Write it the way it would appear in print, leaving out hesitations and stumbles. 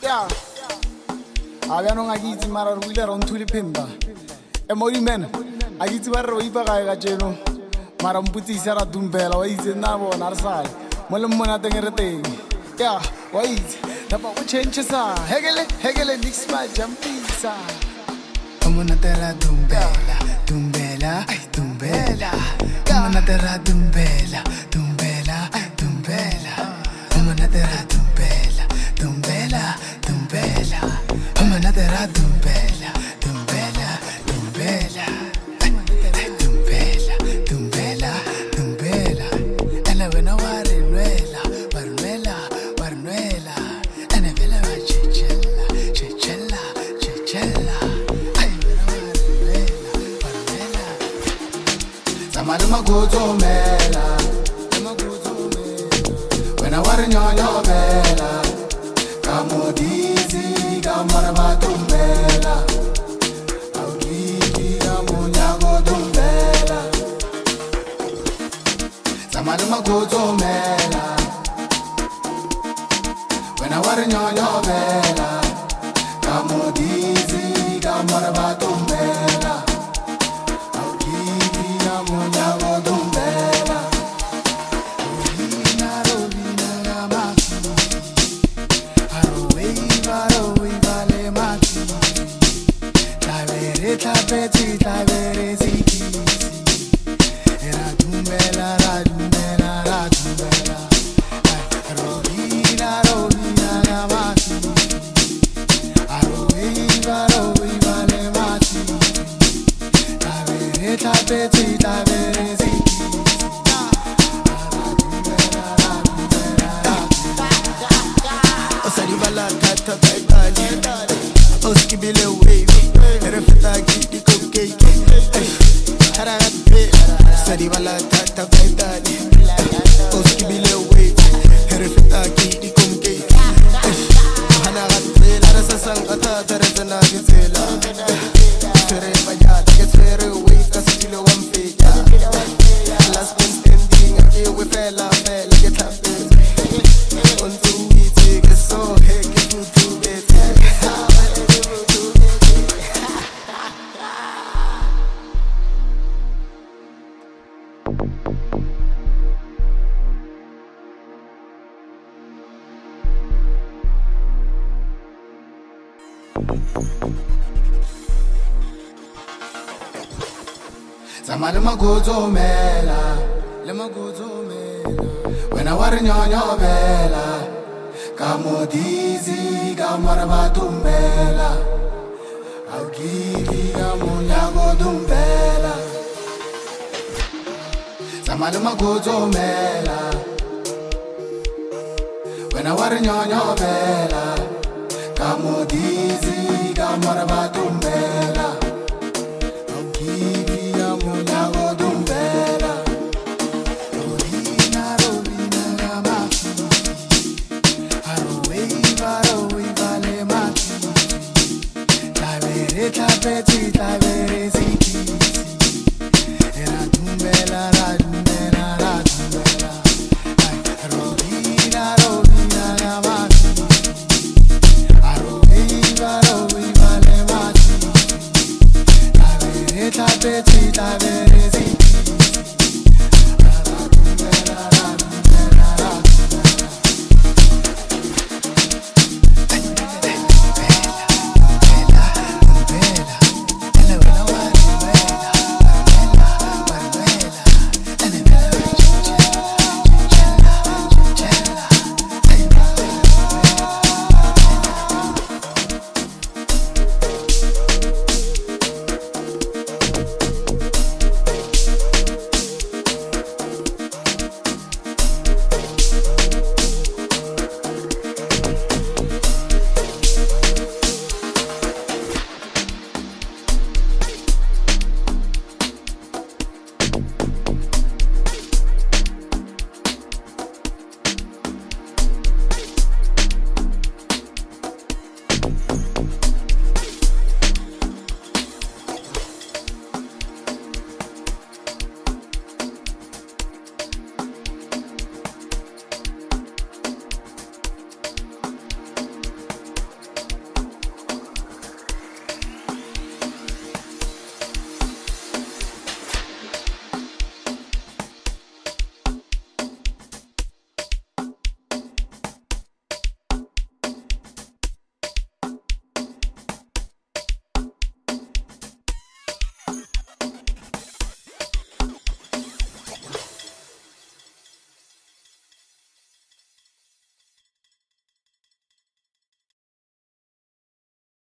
Yeah. Abiano ngakitsi mara re ile ra nthule phemba. Modi man, a itse ba re o ipa gae ka tseno. Mara mputsisa ra dumbela wa itse nna bona re sale. Mo le mona teng re teng. Yeah, wa itse. Lapa o change sa. Hegele nix ma jumpisa. Mona tera dumbela, dumbela, dumbela. Mona tera dumbela, dumbela, dumbela. Mona tera dumbela, dumbela, dumbela. Mona tera dumbela, dumbela, dumbela. Dumbela, dumbela, dumbela. Ela wena warinwela, warinwela, warinwela. Ene vela wa chichela, chichela, chichela. Maluma kutomela, wena wari nyonyo bela, kamodizi kamara batumbela, auditi kamunyago tumbela. Maluma kutomela, wena wari nyonyo bela, kamodizi kamara batumbela. Tapeti, tapeti, era dumbela, la dumbela, la dumbela. Robina, robina, la mati. Aroiva, roiva, le mati. Tapeti, tapeti, tapeti. Osaribala, kata, baitali. Oskibile wave. Refutaki di cupcake. Haragate, Saribala tata baitani. Oskibile wave. Refutaki di cupcake. Hanagate, Larasa Sangata, Teresana Gizela. Sere Bayat, Gesere wave, Castillo one fake. Last man standing, I feel we fella, get happy. On two weeks, get so heck, get to bed. Maluma kutomela, lema kutomela. Wena wari nyonyo bela, kamodizi kamara batumbela. Augiti kamunyago dumbela. Maluma kutomela, wena wari nyonyo bela, kamodizi kamara batumbela. Tapeti, tapeti.